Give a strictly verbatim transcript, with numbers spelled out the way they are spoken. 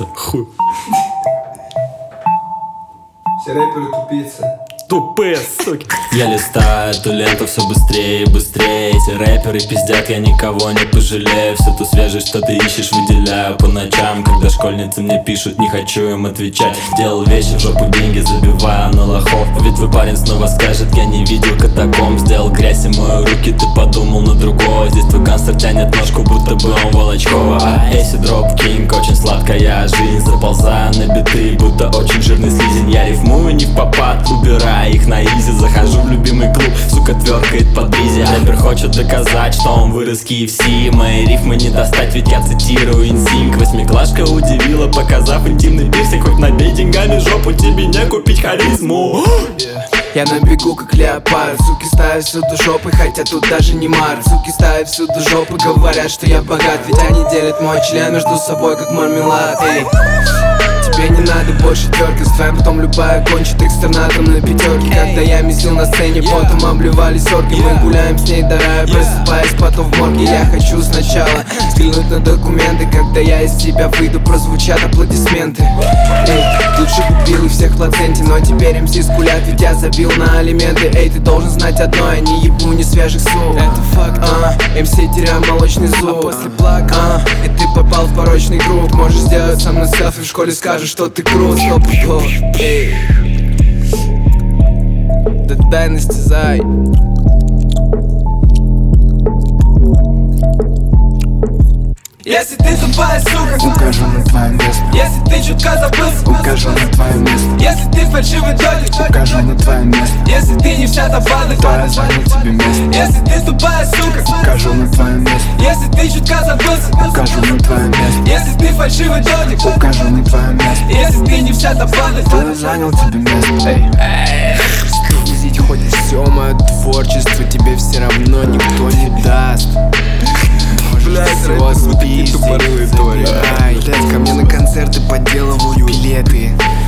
тупица, хуй. Все рэперы тупицы. Тупые, суки. Я листаю эту ленту все быстрее и быстрее. Эти рэперы пиздят, я никого не пожалею. Всю ту свежесть, что ты ищешь, выделяю по ночам. Когда школьницы мне пишут, не хочу им отвечать. Делал вещи, в жопу деньги забиваю на лохов. Ведь твой парень снова скажет, я не видел катакомб. Сделал грязь и мою руки, ты подумал на другого. Здесь твой гангстер тянет ножку, будто бы он Волочкова. А Эйси Дроп Кинг, очень сладкая жизнь. Заползаю на биты, будто очень жирный слизень. Я рифмую не в попад, убираю их на изи. Захожу в любимый клуб, сука тверкает под бизи. Рэпер хочет доказать, что он вырос кей эф си. Мои рифмы не достать, ведь я цитирую инсинк. Восьмиклашка удивила, показав интимный пирсинг. Хоть набей деньгами жопу, тебе не купить харизму. Я на бегу как леопард. Суки ставят всюду жопы, хотя тут даже не март. Суки ставят всюду жопы, говорят, что я богат. Ведь они делят мой член между собой, как мармелад. Эй, тебе не надо больше терки, с твоим потом любая кончит экстернатом на пятерке. Когда я месил на сцене, потом обливались орги. Мы гуляем с ней до рая, просыпаясь потом в морге. Я хочу сначала взглянуть на документы. Когда я из себя выйду, прозвучат аплодисменты. Эй, лучше купил и всех в плаценте, но теперь эм си скулят, ведь я забил на алименты. Эй, ты должен знать одно, я не ебу не свежих слов. Это факт, а, эм си теряю молочный зуб. А после плака, а, и ты попал в порочный круг. Можешь сделать со мной селфи, в школе скажешь, что ты крут. Стоп, стоп, эй, да дай настязай. Если ты тупая сука, укажу на твое место. Если ты чутка забылся, укажу на твое место. Если ты фальшивый додик, укажу на твое место. Если ты не вся топада, то я занял тебе место. Если ты тупая сука, укажу на твое место. Если ты чутка забылся, укажу на твое место. Если ты фальшивый додик, укажу на твое место. Если ты не вся топада, то я занял тебе место. Эй, видеть хочешь все мое творчество, тебе все равно никто не даст. Блядь, Все спиздить, забирай. Блядь, ко мне на концерты подделывают билеты.